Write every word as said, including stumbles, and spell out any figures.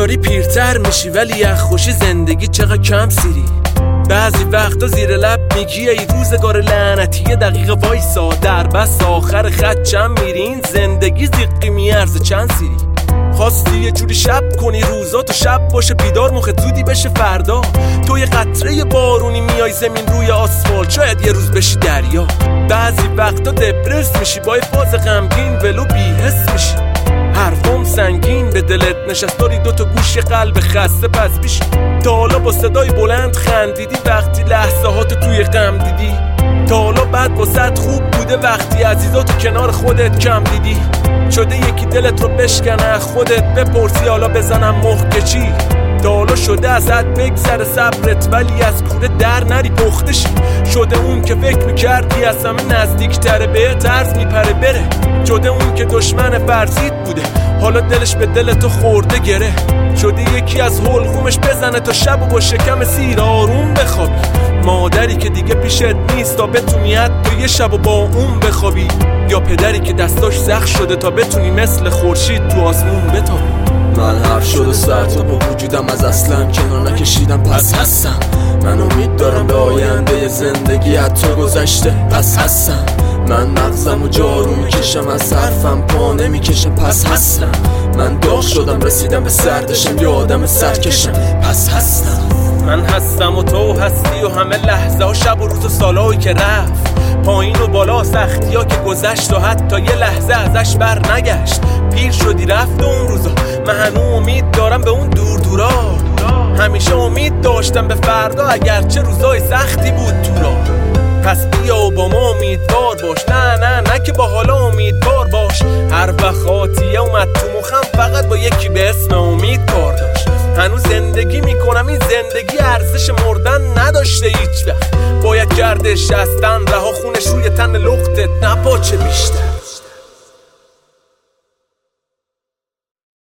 داری پیرتر میشی ولی یخ خوشی زندگی چقدر کم سیری. بعضی وقتا زیر لب میگی ای روزگار لعنتی یه دقیقه وایسا، در بس آخر خط چند میری، این زندگی زیقی میارزه چند سیری. خواستی یه جوری شب کنی روزا تو شب باشه بیدار، مخت زودی بشه فردا. تو یه قطره بارونی میای زمین روی آسفالت، شاید یه روز بشی دریا. بعضی وقتا دپرس میشی با یه فاز غمگین ولو بی‌حس میشی. حرفم سنگین به دلت نشست، داری دوتا گوش قلب خسته پس بیشی. تا حالا با صدای بلند خندیدی وقتی لحظه هاتو توی غم دیدی؟ تا حالا بعد واسط خوب بوده وقتی عزیزاتو کنار خودت کم دیدی؟ شده یکی دلت رو بشکنه خودت بپرسی حالا بزنم مخ چی؟ تا حالا شده ازت بگذره صبرت ولی از کوره در نری پخته شی؟ شده اون که فکر میکردی از همه نزدیکتره به طرز میپره بره؟ شده اون که دشمن فرزید بوده حالا دلش به دل تو خورده گره؟ شده یکی از حلقومش بزنه تا شب و با شکم سیر آروم بخوابی؟ مادری که دیگه پیشت نیست تا بتونی حتی یه شب و با اون بخوابی؟ یا پدری که دستاش زخم شده تا بتونی مثل خورشید تو آسمون بتابی؟ من حرف شده سر تا با وجودم از اصلا کنار نکشیدم پس هستم. من امید دارم به آینده زندگی حتی گذشته پس هستم. من مغزم و جارو میکشم از حرفم پا نمیکشم پس هستم. من داغ شدم رسیدم به سردشم یه آدم سرکشم پس هستم. من هستم و تو هستی و همه لحظه ها شب و روز و سالهایی که رفت، پایین و بالا سختی ها که گذشت و حتی یه لحظه ازش بر نگشت. پیر شدی رفت اون روزا، من هنوز امید دارم به اون دور دورا. همیشه امید داشتم به فردا اگرچه روزای سختی بود تو را. پس بیا و با ما امیدوار باش، نه نه نه که با حالا امیدوار باش. هر وقت خاطیه اومد تو مخم فقط با یکی به اسم امید کار داشت. هنوز زندگی میکنم، این زندگی ارزش مردن نداشته هیچ وقت. باید گردش هستن رها خونش روی تن لختت نپاچه بیشتر.